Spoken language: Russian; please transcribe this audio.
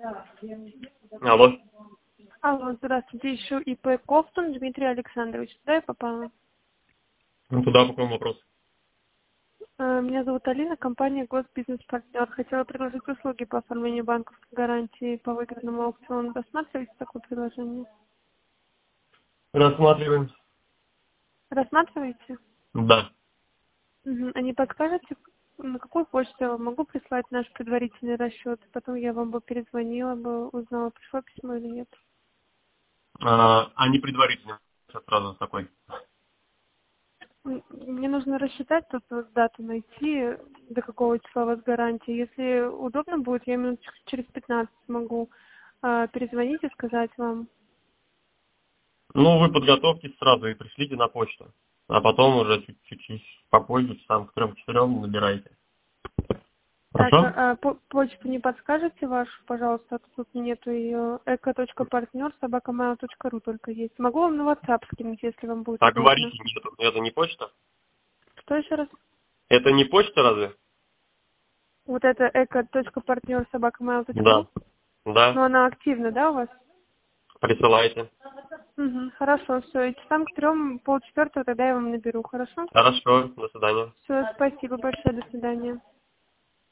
Алло. Алло, здравствуйте. Ищу ИП Ковтун Дмитрий Александрович. Туда я попала? Ну, туда по какому вопросу? Меня зовут Алина, компания Госбизнес-партнер. Хотела предложить услуги по оформлению банковской гарантии по выгодному аукциону. Рассматриваете такое предложение? Рассматриваем. Рассматриваете? Да. Угу. А не подскажете, на какую почту я вам могу прислать наш предварительный расчет? Потом я вам бы перезвонила, бы узнала, пришло письмо или нет. Не предварительно. Сейчас сразу такой. Мне нужно рассчитать, тут вот дату найти, до какого числа у вас гарантия. Если удобно будет, я минут через 15 могу перезвонить и сказать вам. Ну, вы подготовьтесь сразу и пришлите на почту. А потом уже чуть-чуть попозже, часам к 3-4 набирайте. Так, Хорошо? почту не подскажете вашу, пожалуйста, а то тут нету ее. eco.partner@mail.ru только есть. Могу вам на WhatsApp скинуть, если вам будет Так удобно. говорите, нет, это не почта? Что еще раз? Это не почта разве? Вот это eco.partner@mail.ru? Да. Да. Но она активна, да, у вас? Присылайте. Угу, хорошо, все. И часам к 3, полчетвертого тогда я вам наберу, хорошо? Хорошо. До свидания. Все, спасибо большое, до свидания.